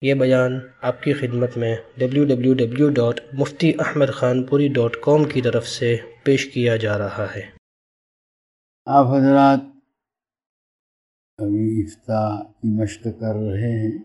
یہ بیان آپ کی خدمت میں www.muftiahmedkhanpuri.com کی طرف سے پیش کیا جا رہا ہے۔ آپ حضرات ابھی افتاء کی مشق کر رہے ہیں۔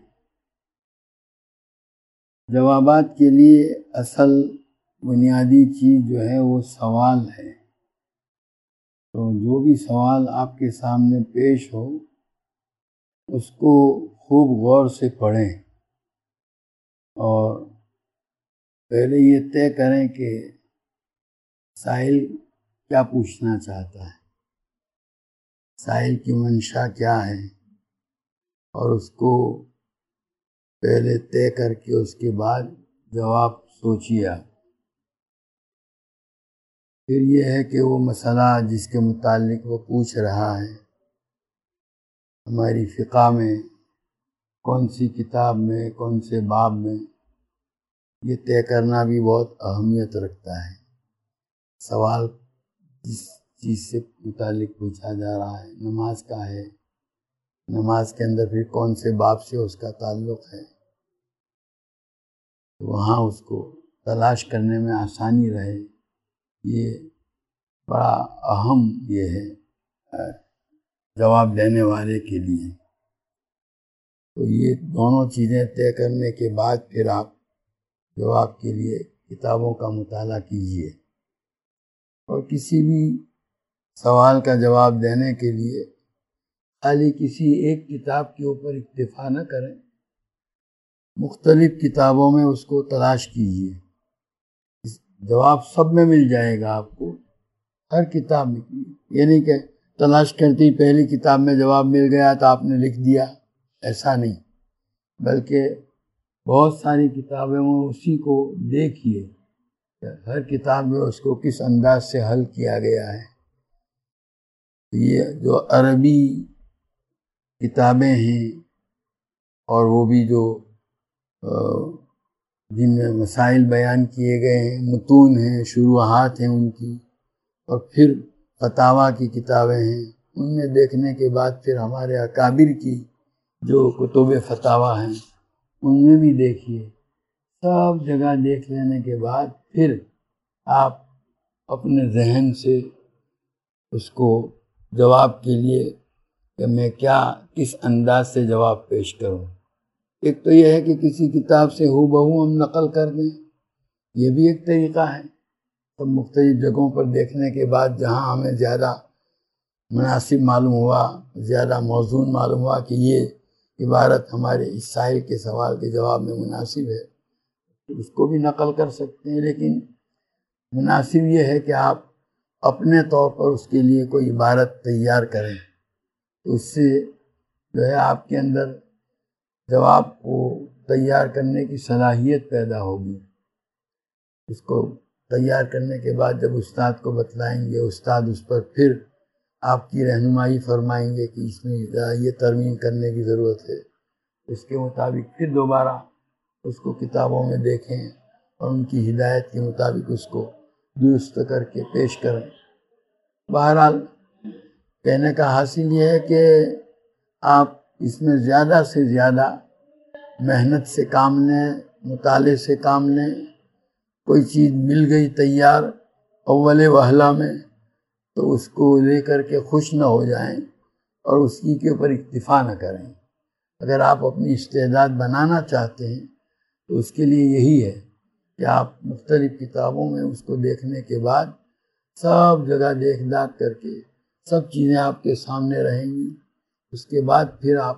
جوابات کے لیے اصل بنیادی چیز جو ہے وہ سوال ہے، تو جو بھی سوال آپ کے سامنے پیش ہو اس کو خوب غور سے پڑھیں اور پہلے یہ طے کریں کہ سائل کیا پوچھنا چاہتا ہے، سائل کی منشا کیا ہے، اور اس کو پہلے طے کر کے اس کے بعد جواب سوچیے آپ۔ پھر یہ ہے کہ وہ مسئلہ جس کے متعلق وہ پوچھ رہا ہے ہماری فقہ میں کون سی کتاب میں کون سے باب میں، یہ طے کرنا بھی بہت اہمیت رکھتا ہے۔ سوال جس چیز سے متعلق پوچھا جا رہا ہے، نماز کا ہے، نماز کے اندر پھر کون سے باب سے اس کا تعلق ہے، وہاں اس کو تلاش کرنے میں آسانی رہے، یہ بڑا اہم یہ ہے جواب دینے والے کے لیے۔ تو یہ دونوں چیزیں طے کرنے کے بعد پھر آپ جواب کے لیے کتابوں کا مطالعہ کیجیے، اور کسی بھی سوال کا جواب دینے کے لیے خالی کسی ایک کتاب کے اوپر اکتفا نہ کریں، مختلف کتابوں میں اس کو تلاش کیجیے۔ جواب سب میں مل جائے گا آپ کو، ہر کتاب میں، یہ نہیں کہ تلاش کرتی پہلی کتاب میں جواب مل گیا تو آپ نے لکھ دیا، ایسا نہیں، بلکہ بہت ساری کتابیں میں اسی کو دیکھیے، ہر کتاب میں اس کو کس انداز سے حل کیا گیا ہے۔ یہ جو عربی کتابیں ہیں اور وہ بھی جو جن میں مسائل بیان کیے گئے ہیں، متون ہیں، شروحات ہیں ان کی، اور پھر فتاویٰ کی کتابیں ہیں، ان میں دیکھنے کے بعد پھر ہمارے اکابر کی جو کتب فتاویٰ ہیں ان میں بھی دیکھیے، سب جگہ دیکھ لینے کے بعد پھر آپ اپنے ذہن سے اس کو جواب کے لیے کہ میں کس انداز سے جواب پیش کروں۔ ایک تو یہ ہے کہ کسی کتاب سے ہو بہو ہم نقل کر دیں، یہ بھی ایک طریقہ ہے۔ سب مختلف جگہوں پر دیکھنے کے بعد جہاں ہمیں زیادہ مناسب معلوم ہوا، زیادہ موزون معلوم ہوا کہ یہ عبارت ہمارے اس سائل کے سوال کے جواب میں مناسب ہے، اس کو بھی نقل کر سکتے ہیں، لیکن مناسب یہ ہے کہ آپ اپنے طور پر اس کے لیے کوئی عبارت تیار کریں، اس سے جو ہے آپ کے اندر جواب کو تیار کرنے کی صلاحیت پیدا ہوگی۔ اس کو تیار کرنے کے بعد جب استاد کو بتلائیں گے، استاد اس پر پھر آپ کی رہنمائی فرمائیں گے کہ اس میں یہ ترمیم کرنے کی ضرورت ہے، اس کے مطابق پھر دوبارہ اس کو کتابوں میں دیکھیں اور ان کی ہدایت کے مطابق اس کو درست کر کے پیش کریں۔ بہرحال کہنے کا حاصل یہ ہے کہ آپ اس میں زیادہ سے زیادہ محنت سے کام لیں، مطالعے سے کام لیں۔ کوئی چیز مل گئی تیار اول وہلہ میں تو اس کو لے کر کے خوش نہ ہو جائیں اور اس کی کے اوپر اکتفا نہ کریں۔ اگر آپ اپنی استعداد بنانا چاہتے ہیں تو اس کے لیے یہی ہے کہ آپ مختلف کتابوں میں اس کو دیکھنے کے بعد سب جگہ دیکھ داکھ کر کے سب چیزیں آپ کے سامنے رہیں گی، اس کے بعد پھر آپ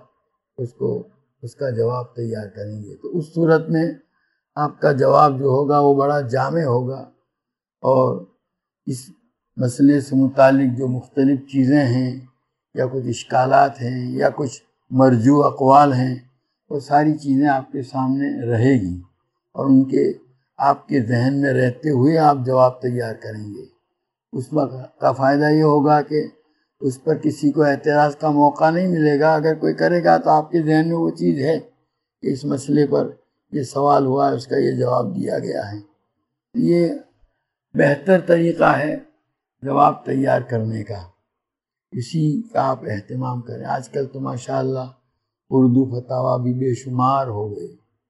اس کا جواب تیار کریں گے، تو اس صورت میں آپ کا جواب جو ہوگا وہ بڑا جامع ہوگا، اور اس مسئلے سے متعلق جو مختلف چیزیں ہیں یا کچھ اشکالات ہیں یا کچھ مرجوع اقوال ہیں، وہ ساری چیزیں آپ کے سامنے رہے گی، اور ان کے آپ کے ذہن میں رہتے ہوئے آپ جواب تیار کریں گے۔ اس وقت کا فائدہ یہ ہوگا کہ اس پر کسی کو اعتراض کا موقع نہیں ملے گا۔ اگر کوئی کرے گا تو آپ کے ذہن میں وہ چیز ہے کہ اس مسئلے پر یہ سوال ہوا ہے، اس کا یہ جواب دیا گیا ہے۔ یہ بہتر طریقہ ہے جواب تیار کرنے کا، اسی کا آپ اہتمام کریں۔ آج کل تو ماشاءاللہ اردو فتاویٰ بھی بے شمار ہو گئے،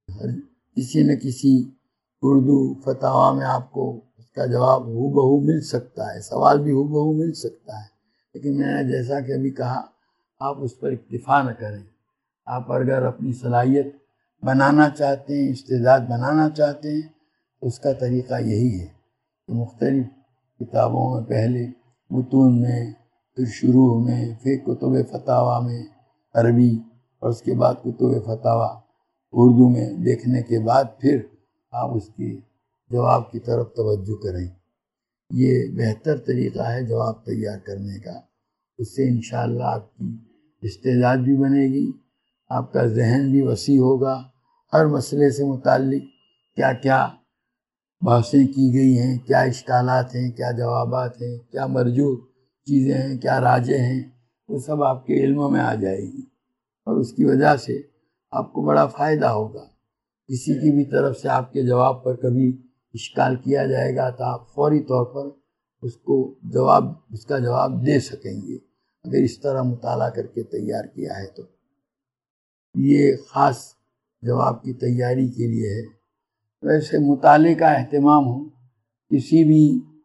کسی نہ کسی اردو فتاوا میں آپ کو اس کا جواب ہو بہو مل سکتا ہے، سوال بھی ہو بہو مل سکتا ہے، لیکن میں نے جیسا کہ ابھی کہا آپ اس پر اکتفا نہ کریں۔ آپ اگر اپنی صلاحیت بنانا چاہتے ہیں، استعداد بنانا چاہتے ہیں، تو اس کا طریقہ یہی ہے کہ مختلف کتابوں میں پہلے متون میں، پھر شروع میں، پھر کتب فتاوا میں عربی، اور اس کے بعد کتب فتاوا اردو میں دیکھنے کے بعد پھر آپ اس کی جواب کی طرف توجہ کریں۔ یہ بہتر طریقہ ہے جواب تیار کرنے کا۔ اس سے انشاءاللہ آپ کی استعداد بھی بنے گی، آپ کا ذہن بھی وسیع ہوگا، ہر مسئلے سے متعلق کیا کیا بحثیں کی گئی ہیں، کیا اشکالات ہیں، کیا جوابات ہیں، کیا مرجوح چیزیں ہیں، کیا راجح ہیں، وہ سب آپ کے علم میں آ جائے گی، اور اس کی وجہ سے آپ کو بڑا فائدہ ہوگا۔ کسی کی بھی طرف سے آپ کے جواب پر کبھی اشکال کیا جائے گا تو آپ فوری طور پر اس کا جواب دے سکیں گے، اگر اس طرح مطالعہ کر کے تیار کیا ہے تو۔ یہ خاص جواب کی تیاری کے لیے ہے۔ ویسے مطالعے کا اہتمام ہو، کسی بھی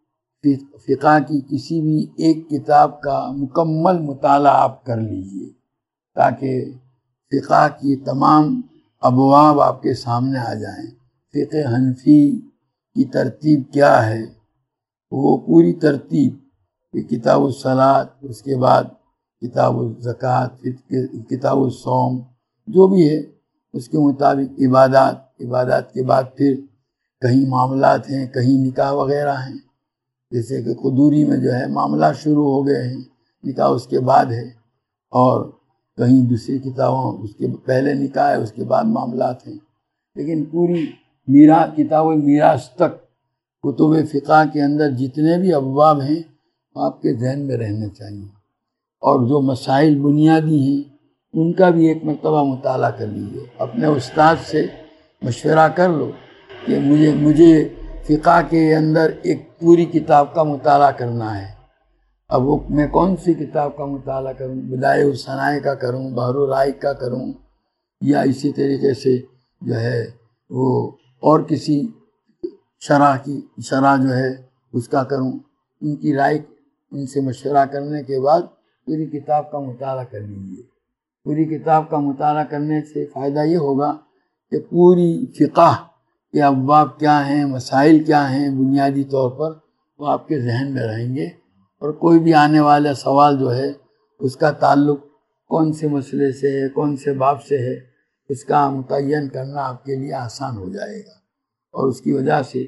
فقہ کی کسی بھی ایک کتاب کا مکمل مطالعہ آپ کر لیجئے، تاکہ فقہ کی تمام ابواب آپ کے سامنے آ جائیں۔ فقہ حنفی کی ترتیب کیا ہے، وہ پوری ترتیب، کتاب الصلاۃ، اس کے بعد کتاب الزکوٰۃ، کتاب الصوم، جو بھی ہے اس کے مطابق عبادات کے بعد پھر کہیں معاملات ہیں، کہیں نکاح وغیرہ ہیں، جیسے کہ قدوری میں جو ہے معاملات شروع ہو گئے ہیں، نکاح اس کے بعد ہے، اور کہیں دوسری کتابوں اس کے پہلے نکاح ہے، اس کے بعد معاملات ہیں، لیکن پوری کتاب المیراث تک کتب فقہ کے اندر جتنے بھی ابواب ہیں آپ کے ذہن میں رہنے چاہیے، اور جو مسائل بنیادی ہیں ان کا بھی ایک مرتبہ مطالعہ کر لیجیے، اپنے استاد سے مشورہ کر لو کہ مجھے فقہ کے اندر ایک پوری کتاب کا مطالعہ کرنا ہے، اب وہ میں کون سی کتاب کا مطالعہ کروں، بدائع الصنائع کا کروں، بحر الرائق کا کروں، یا اسی طریقے سے جو ہے وہ اور کسی شرح جو ہے اس کا کروں، ان کی رائے ان سے مشورہ کرنے کے بعد پوری کتاب کا مطالعہ کر لیجیے۔ پوری کتاب کا مطالعہ کرنے سے فائدہ یہ ہوگا کہ پوری فقہ کے ابواب کیا ہیں، مسائل کیا ہیں، بنیادی طور پر وہ آپ کے ذہن میں رہیں گے، اور کوئی بھی آنے والا سوال جو ہے اس کا تعلق کون سے مسئلے سے ہے، کون سے باب سے ہے، اس کا متعین کرنا آپ کے لیے آسان ہو جائے گا، اور اس کی وجہ سے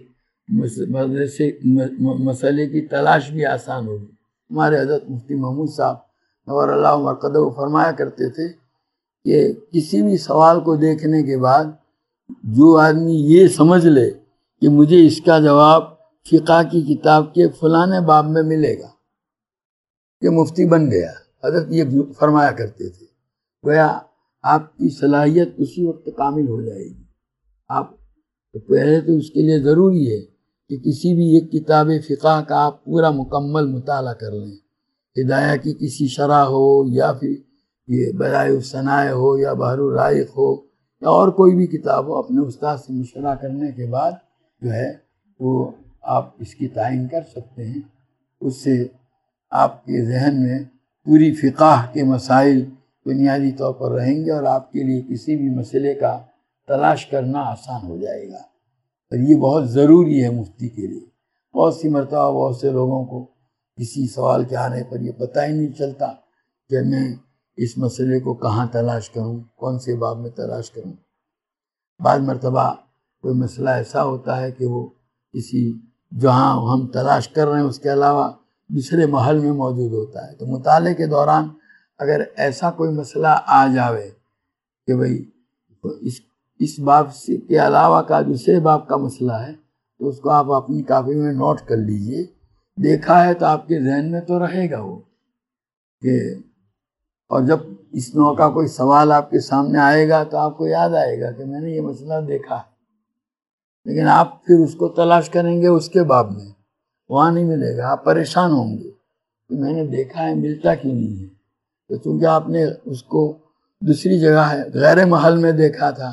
مسئلے کی تلاش بھی آسان ہوگی۔ ہمارے حضرت مفتی محمود صاحب نور اللہ مرقدہ فرمایا کرتے تھے کہ کسی بھی سوال کو دیکھنے کے بعد جو آدمی یہ سمجھ لے کہ مجھے اس کا جواب فقہ کی کتاب کے فلاں باب میں ملے گا، کہ مفتی بن گیا۔ حضرت یہ فرمایا کرتے تھے، گویا آپ کی صلاحیت اسی وقت کامل ہو جائے گی۔ آپ پہلے تو اس کے لیے ضروری ہے کہ کسی بھی ایک کتاب فقہ کا آپ پورا مکمل مطالعہ کر لیں، ہدایہ کی کسی شرح ہو، یا پھر یہ بدائع الصنائع ہو، یا بحر الرائق ہو، یا اور کوئی بھی کتاب ہو، اپنے استاد سے مشورہ کرنے کے بعد جو ہے وہ آپ اس کی تعین کر سکتے ہیں۔ اس سے آپ کے ذہن میں پوری فقہ کے مسائل بنیادی طور پر رہیں گے، اور آپ کے لیے کسی بھی مسئلے کا تلاش کرنا آسان ہو جائے گا، اور یہ بہت ضروری ہے مفتی کے لیے۔ بہت سی مرتبہ بہت سے لوگوں کو کسی سوال کے آنے پر یہ پتہ ہی نہیں چلتا کہ میں اس مسئلے کو کہاں تلاش کروں، کون سے باب میں تلاش کروں۔ بعض مرتبہ کوئی مسئلہ ایسا ہوتا ہے کہ وہ کسی جہاں ہم تلاش کر رہے ہیں اس کے علاوہ دوسرے محل میں موجود ہوتا ہے، تو مطالعے کے دوران اگر ایسا کوئی مسئلہ آ جاوے کہ بھئی اس باب کے علاوہ کا دوسرے باب کا مسئلہ ہے، تو اس کو آپ اپنی کاپی میں نوٹ کر لیجئے، دیکھا ہے تو آپ کے ذہن میں تو رہے گا وہ کہ، اور جب اس نوع کا کوئی سوال آپ کے سامنے آئے گا تو آپ کو یاد آئے گا کہ میں نے یہ مسئلہ دیکھا ہے، لیکن آپ پھر اس کو تلاش کریں گے اس کے باب میں، وہاں نہیں ملے گا، آپ پریشان ہوں گے کہ میں نے دیکھا ہے ملتا کیوں نہیں ہے، تو چونکہ آپ نے اس کو دوسری جگہ ہے، غیر محل میں دیکھا تھا،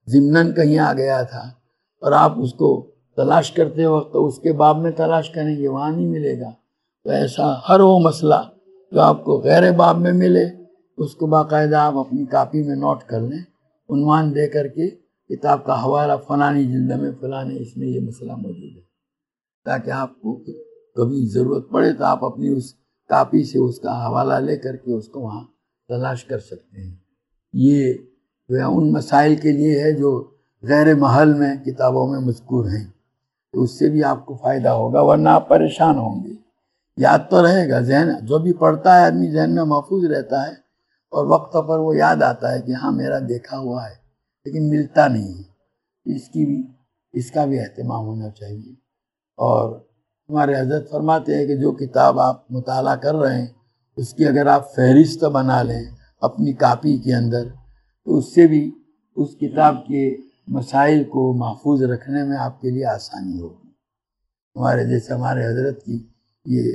ضمناً کہیں آ گیا تھا اور آپ اس کو تلاش کرتے وقت تو اس کے باب میں تلاش کریں گے، وہاں نہیں ملے گا۔ تو ایسا ہر وہ مسئلہ جو آپ کو غیر باب میں ملے اس کو باقاعدہ آپ اپنی کاپی میں نوٹ کر لیں، عنوان دے کر کے کتاب کا حوالہ فلانی جلد میں فلانے اس میں یہ مسئلہ موجود ہے، تاکہ آپ کو کبھی ضرورت پڑے تو آپ اپنی اس کاپی سے اس کا حوالہ لے کر کے اس کو وہاں تلاش کر سکتے ہیں۔ یہ ان مسائل کے لیے ہے جو غیر محل میں کتابوں میں مذکور ہیں، تو اس سے بھی آپ کو فائدہ ہوگا، ورنہ آپ پریشان ہوں گے۔ یاد تو رہے گا، ذہن جو بھی پڑھتا ہے آدمی ذہن میں محفوظ رہتا ہے اور وقت پر وہ یاد آتا ہے کہ ہاں میرا دیکھا ہوا ہے، لیکن ملتا نہیں ہے۔ اس کا بھی اہتمام ہونا چاہیے۔ اور ہمارے حضرت فرماتے ہیں کہ جو کتاب آپ مطالعہ کر رہے ہیں اس کی اگر آپ فہرست بنا لیں اپنی کاپی کے اندر تو اس سے بھی اس کتاب کے مسائل کو محفوظ رکھنے میں آپ کے لیے آسانی ہوگی۔ ہمارے حضرت کی یہ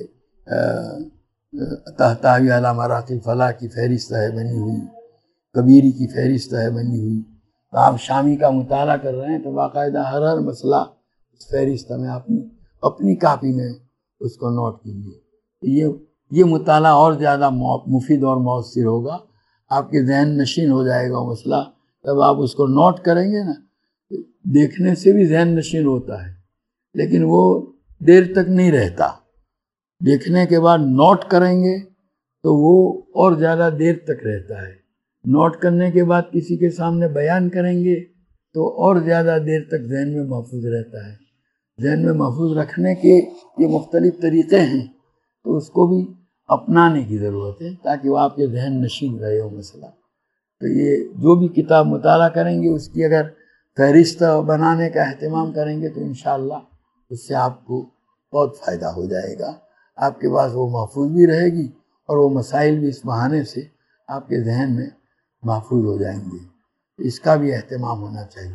تحتوی علی مراحل الفلاح کی فہرست ہے بنی ہوئی، کبیری کی فہرست ہے بنی ہوئی، تو آپ شامی کا مطالعہ کر رہے ہیں تو باقاعدہ ہر مسئلہ اس فہرست میں اپنی کاپی میں اس کو نوٹ کیجیے۔ یہ مطالعہ اور زیادہ مفید اور مؤثر ہوگا، آپ کے ذہن نشین ہو جائے گا وہ مسئلہ۔ جب آپ اس کو نوٹ کریں گے نا، دیکھنے سے بھی ذہن نشین ہوتا ہے لیکن وہ دیر تک نہیں رہتا، دیکھنے کے بعد نوٹ کریں گے تو وہ اور زیادہ دیر تک رہتا ہے، نوٹ کرنے کے بعد کسی کے سامنے بیان کریں گے تو اور زیادہ دیر تک ذہن میں محفوظ رہتا ہے۔ ذہن میں محفوظ رکھنے کے یہ مختلف طریقے ہیں، تو اس کو بھی اپنانے کی ضرورت ہے تاکہ وہ آپ کے ذہن نشین رہے ہو مسئلہ۔ تو یہ جو بھی کتاب مطالعہ کریں گے اس کی اگر فہرست بنانے کا اہتمام کریں گے تو انشاءاللہ اس سے آپ کو بہت فائدہ ہو جائے گا، آپ کے پاس وہ محفوظ بھی رہے گی اور وہ مسائل بھی اس بہانے سے آپ کے ذہن میں محفوظ ہو جائیں گے۔ اس کا بھی اہتمام ہونا چاہیے۔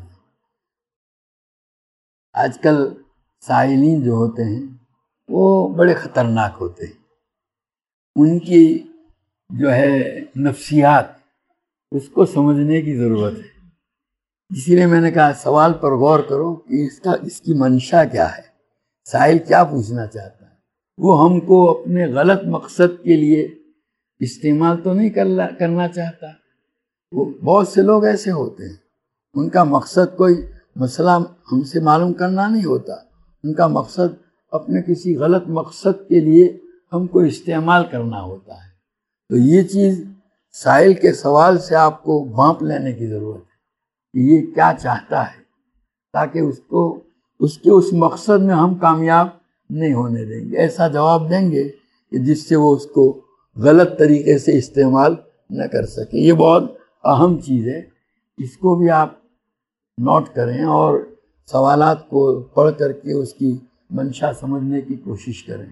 آج کل سائلین جو ہوتے ہیں وہ بڑے خطرناک ہوتے ہیں، ان کی جو ہے نفسیات اس کو سمجھنے کی ضرورت ہے۔ اسی لیے میں نے کہا سوال پر غور کرو کہ اس کی منشا کیا ہے، سائل کیا پوچھنا چاہتا ہے۔ وہ ہم کو اپنے غلط مقصد کے لیے استعمال تو نہیں کرنا چاہتا۔ وہ بہت سے لوگ ایسے ہوتے ہیں، ان کا مقصد کوئی مسئلہ ہم سے معلوم کرنا نہیں ہوتا، ان کا مقصد اپنے کسی غلط مقصد کے لیے ہم کو استعمال کرنا ہوتا ہے۔ تو یہ چیز سائل کے سوال سے آپ کو بھانپ لینے کی ضرورت ہے کہ یہ کیا چاہتا ہے، تاکہ اس کے اس مقصد میں ہم کامیاب نہیں ہونے دیں گے، ایسا جواب دیں گے کہ جس سے وہ اس کو غلط طریقے سے استعمال نہ کر سکے۔ یہ بہت اہم چیز ہے، اس کو بھی آپ نوٹ کریں اور سوالات کو پڑھ کر کے اس کی منشا سمجھنے کی کوشش کریں۔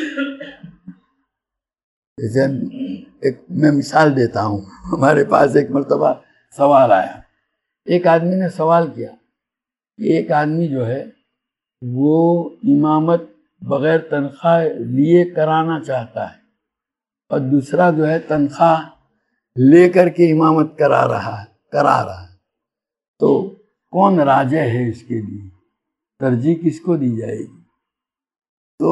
جیسے میں مثال دیتا ہوں، ہمارے پاس ایک مرتبہ سوال آیا، ایک آدمی نے سوال کیا کہ ایک آدمی جو ہے وہ امامت بغیر تنخواہ لیے کرانا چاہتا ہے اور دوسرا جو ہے تنخواہ لے کر کے امامت کرا رہا ہے، تو کون راجح ہے اس کے لیے، ترجیح کس کو دی جائے گی؟ تو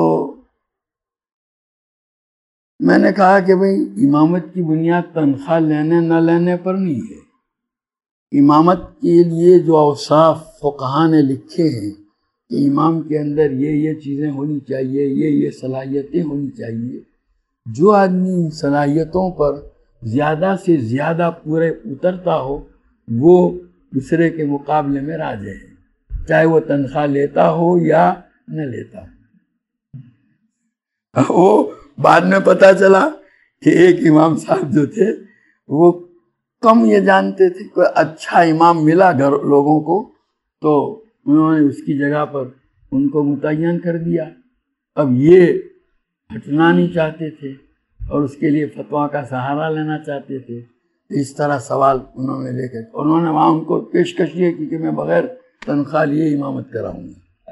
میں نے کہا کہ بھئی امامت کی بنیاد تنخواہ لینے نہ لینے پر نہیں ہے، امامت کے لیے جو اوصاف فقہا نے لکھے ہیں کہ امام کے اندر یہ چیزیں ہونی چاہیے، یہ صلاحیتیں ہونی چاہیے، جو آدمی ان صلاحیتوں پر زیادہ سے زیادہ پورے اترتا ہو وہ دوسرے کے مقابلے میں راجح ہے، چاہے وہ تنخواہ لیتا ہو یا نہ لیتا ہو۔ وہ بعد میں پتا چلا کہ ایک امام صاحب جو تھے وہ کم یہ جانتے تھے، کوئی اچھا امام ملا گھر لوگوں کو تو انہوں نے اس کی جگہ پر ان کو متعین کر دیا۔ اب یہ ہٹنا نہیں چاہتے تھے اور اس کے لیے فتویٰ کا سہارا لینا چاہتے تھے، اس طرح سوال انہوں نے لے کر انہوں نے وہاں ان کو پیشکش یہ کی کہ میں بغیر تنخواہ لیے امامت کراؤں گا۔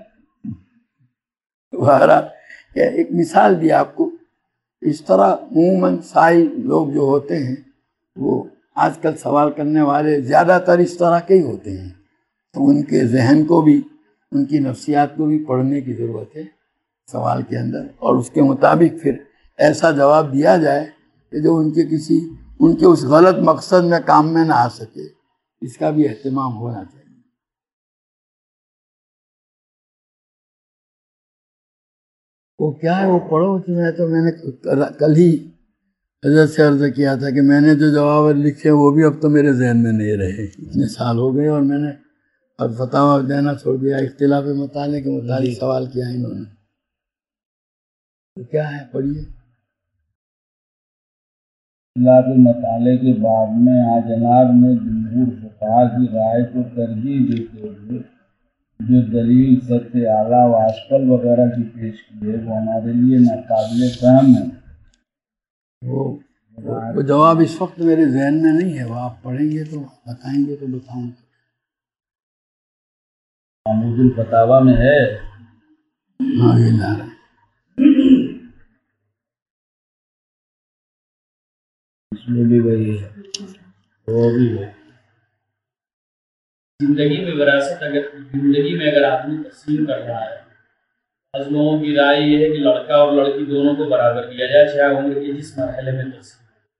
بہرحال ایک مثال دی آپ کو، اس طرح عموماً سائل لوگ جو ہوتے ہیں وہ آج کل سوال کرنے والے زیادہ تر اس طرح کے ہی ہوتے ہیں تو ان کے ذہن کو بھی، ان کی نفسیات کو بھی پڑھنے کی ضرورت ہے سوال کے اندر، اور اس کے مطابق پھر ایسا جواب دیا جائے کہ جو ان کے اس غلط مقصد میں کام میں نہ آ سکے، اس کا بھی اہتمام ہونا چاہیے۔ وہ کیا ہے وہ پڑھو، میں نے کل ہی حضرت سے عرض کیا تھا کہ میں نے جو جواب لکھے وہ بھی اب تو میرے ذہن میں نہیں رہے، اتنے سال ہو گئے، اور میں نے اب فتاویٰ دینا چھوڑ دیا، اختلاف مطالعے کے متعلق سوال کیا انہوں نے۔ تو کیا ہے پڑھیے۔ اختلاف مطالعے کے باب میں جناب نے جمہور فقہا کی رائے کو ترجیح دیتے ہوئے جو دلیل سطح اعلیٰ و اشکل وغیرہ کی پیش کی ہے وہ ہمارے لیے ناقابل فہم ہے۔ وہ جواب اس وقت میرے ذہن میں نہیں ہے، وہ آپ پڑھیں گے تو بتائیں گے تو بتاؤں گا۔ معمود الفتاویٰ میں ہے، ہاں یہ لا رہا ہے۔ اس میں بھی وہی ہے، وہ بھی ہے۔ زندگی میں وراثت اگر آدمی تقسیم کر رہا ہے، بعض لوگوں کی رائے یہ ہے کہ لڑکا اور لڑکی دونوں کو برابر کیا جائے، چاہے عمر کے جس مرحلے میں تقسیم۔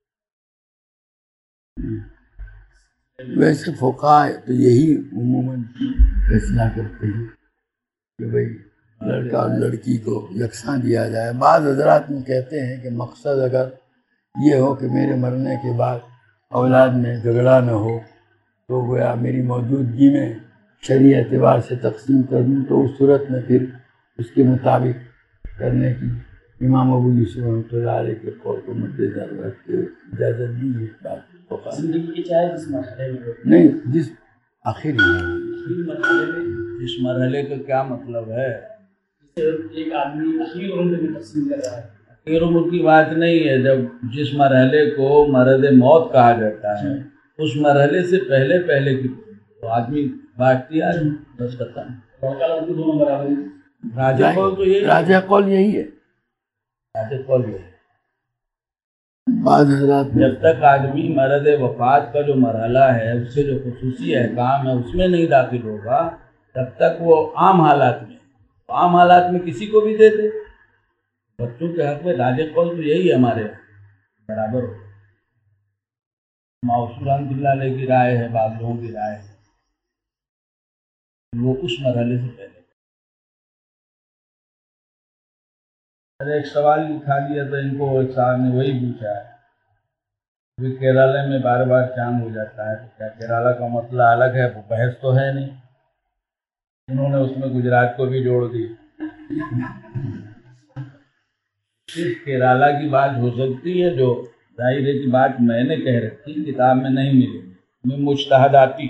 ویسے فقہا تو یہی عموماً فیصلہ کرتے ہیں کہ بھئی لڑکا اور لڑکی کو یکساں دیا جائے۔ بعض حضرات میں کہتے ہیں کہ مقصد اگر یہ ہو کہ میرے مرنے کے بعد اولاد میں جھگڑا نہ ہو تو گویا میری موجودگی میں شرعی اعتبار سے تقسیم کر دوں، تو اس صورت میں پھر اس کے مطابق کرنے کی امام ابو یوسف رحمۃ اللہ علیہ کے قول کو مد نظر رکھ کے اجازت دی ہے۔ بات زندگی کی چاہے جس مرحلے میں نہیں، جس آخری مرحلے میں، اس مرحلے کا کیا مطلب ہے؟ ایک آدمی اخیر عمر میں تقسیم کر رہا ہے۔ اخیر عمر کی بات نہیں ہے، جب جس مرحلے کو مرض موت کہا جاتا ہے اس مرحلے سے پہلے کی تو آدمی بااختیار بس کرتا ہے۔ لڑکا لڑکی دونوں برابر ہیں۔ راجہ قول تو یہی راجہ قول یہی ہے۔ راجہ قول یہی ہے۔ بعض حضرات جب تک آدمی مرض وفات کا جو مرحلہ ہے اس سے جو خصوصی احکام ہے اس میں نہیں داخل ہوگا تب تک وہ عام حالات میں کسی کو بھی دے دے۔ بچوں کے حق میں راجہ قول تو یہی ہے، ہمارے برابر ہو۔ موصول رحمۃ اللہ علیہ کی رائے ہے، بعض لوگوں کی رائے ہے، وہ اس مرحلے سے پہلے۔ ایک سوال لکھا دیا تو ان کو ایک صاحب نے وہی پوچھا ہے کہ کیرالہ میں بار بار چاند ہو جاتا ہے، تو کیا کیرالہ کا مسئلہ الگ ہے؟ وہ بحث تو ہے نہیں، انہوں نے اس میں گجرات کو بھی جوڑ دی۔ صرف کیرالہ کی بات ہو سکتی ہے، جو ظاہر کی بات میں نے کہہ رکھی کتاب میں نہیں ملے گی، میں مجتہداتی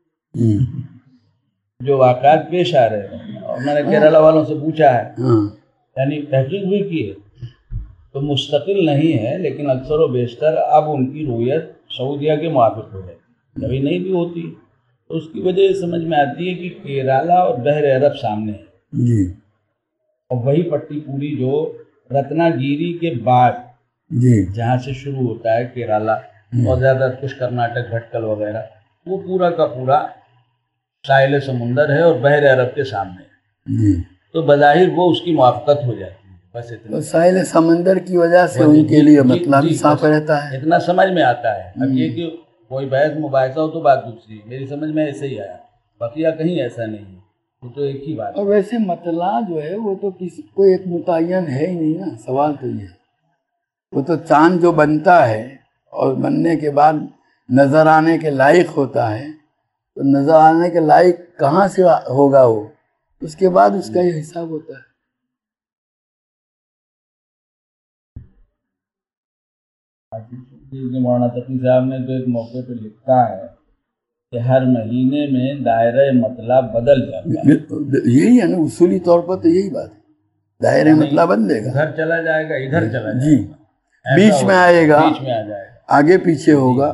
جو واقعات پیش آ رہے ہیں، اور میں نے کیرالہ والوں سے پوچھا ہے، یعنی تحقیق بھی کی ہے، تو مستقل نہیں ہے، لیکن اکثر و بیشتر اب ان کی رویت سعودیہ کے موافق ہو جاتی ہے، کبھی نہیں بھی ہوتی، تو اس کی وجہ یہ سمجھ میں آتی ہے کہ کیرالہ اور بحر عرب سامنے ہے، اور وہی پٹی پوری جو رتنا گیری کے بعد جہاں سے شروع ہوتا ہے کیرالہ اور زیادہ کچھ کرناٹک بھٹکل وغیرہ، وہ پورا کا پورا ساحل سمندر ہے اور بحر عرب کے سامنے ہے، تو بظاہر وہ اس کی موافقت ہو جاتی ہے۔ بس اتنا ساحل سمندر کی وجہ سے ان کے لیے مطلب بھی صاف رہتا ہے، اتنا سمجھ میں آتا ہے۔ اب یہ کہ کوئی بحث مباحثہ ہو تو بات دوسری، میری سمجھ میں ایسے ہی آیا، بقیہ کہیں ایسا نہیں ہے، وہ تو ایک ہی بات ہے۔ اور ویسے مطلع جو ہے وہ تو کسی کوئی ایک متعین ہے ہی نہیں نا، سوال تو یہ ہے، وہ تو چاند جو بنتا ہے اور بننے کے بعد نظر آنے کے لائق ہوتا ہے، تو نظر آنے کے لائق کہاں سے ہوگا وہ، اس کے بعد اس کا یہ حساب ہوتا ہے۔ مولانا تقی صاحب نے تو ایک موقع پہ لکھا ہے کہ ہر مہینے میں دائرہ مطلب بدل جاتا ہے، یہی ہے نا، اصولی طور پر تو یہی بات ہے، دائرہ مطلب بدلے گا، ادھر چلا جائے گا، ادھر چلا جائے جی، گا، بیچ میں آئے گا، بیچ میں آ جائے گا، آگے پیچھے ہوگا۔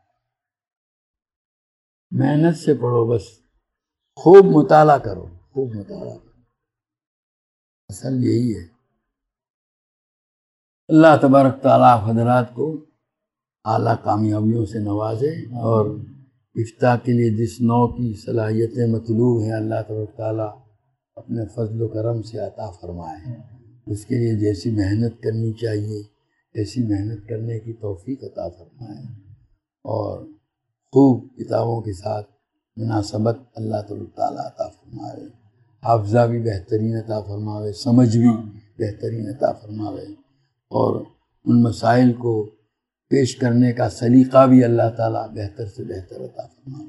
محنت سے پڑھو، بس خوب مطالعہ کرو، خوب مطالعہ کرو، اصل یہی ہے۔ اللہ تبارک تعالیٰ حضرات کو اعلیٰ کامیابیوں سے نوازے اور افتاء کے لیے جس نوع کی صلاحیتیں مطلوب ہیں اللہ تبارک تعالیٰ اپنے فضل و کرم سے عطا فرمائے، اس کے لیے جیسی محنت کرنی چاہیے ایسی محنت کرنے کی توفیق عطا فرمائے، اور خوب کتابوں کے ساتھ مناسبت اللہ تبارک تعالیٰ عطا فرمائے، حافظہ بھی بہترین عطا فرماوے، سمجھ بھی بہترین عطا فرماوے، اور ان مسائل کو پیش کرنے کا سلیقہ بھی اللہ تعالیٰ بہتر سے بہتر عطا فرمائے۔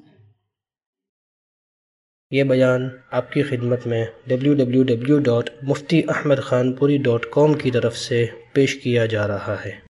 یہ بیان آپ کی خدمت میں www.muftyaahmedkhanpuri.com کی طرف سے پیش کیا جا رہا ہے۔